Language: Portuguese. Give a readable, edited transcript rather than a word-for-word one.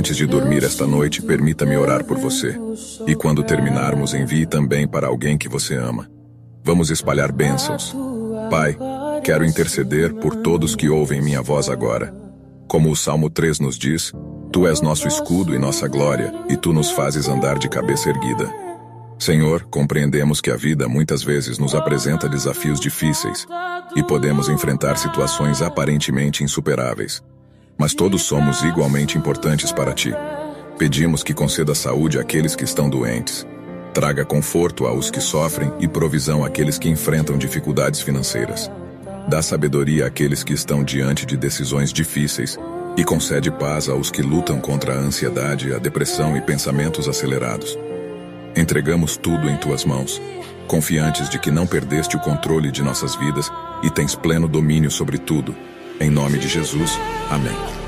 Antes de dormir esta noite, permita-me orar por você. E quando terminarmos, envie também para alguém que você ama. Vamos espalhar bênçãos. Pai, quero interceder por todos que ouvem minha voz agora. Como o Salmo 3 nos diz, Tu és nosso escudo e nossa glória, e Tu nos fazes andar de cabeça erguida. Senhor, compreendemos que a vida muitas vezes nos apresenta desafios difíceis e podemos enfrentar situações aparentemente insuperáveis. Mas todos somos igualmente importantes para Ti. Pedimos que conceda saúde àqueles que estão doentes, traga conforto aos que sofrem e provisão àqueles que enfrentam dificuldades financeiras. Dá sabedoria àqueles que estão diante de decisões difíceis e concede paz aos que lutam contra a ansiedade, a depressão e pensamentos acelerados. Entregamos tudo em Tuas mãos, confiantes de que não perdeste o controle de nossas vidas e tens pleno domínio sobre tudo. Em nome de Jesus, amém.